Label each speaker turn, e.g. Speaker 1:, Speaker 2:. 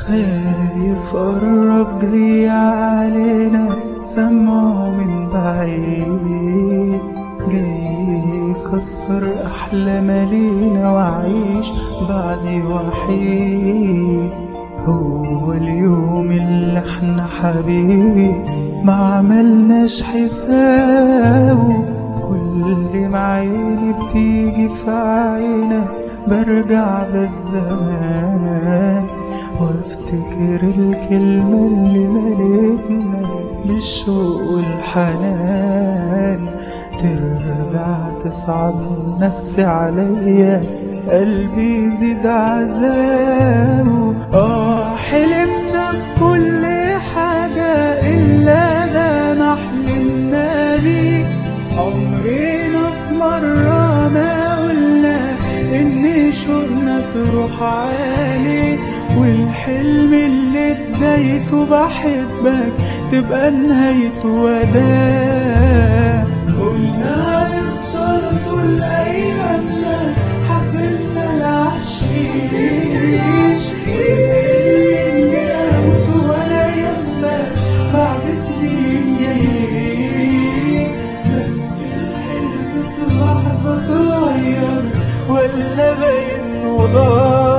Speaker 1: خايف قرب جاي علينا سمعه من بعيد، جاي يكسر أحلام لينا وعيش بعدي وحيد. هو اليوم اللي احنا حبيبي ما عملناش حسابه، كل ما عيني بتيجي في عينك برجع بالزمان وافتكر الكلمة اللي ملتنا بالشوق والحنان. ترجع تصعب نفسي عليا قلبي يزيد عذابه. حلمنا بكل حاجة إلا ده ما حلمنا بيه، عمرنا في مرة ما قلنا إن شوقنا تروح عليه، والحلم اللي بدايته بحبك تبقى نهايته وداع. قلنا هنفضل طول أيامنا حزننا العاشقين، نموت ولا يهمك بعد سنين جايين، بس الحلم في لحظة اتغير ولا باين له ضاع.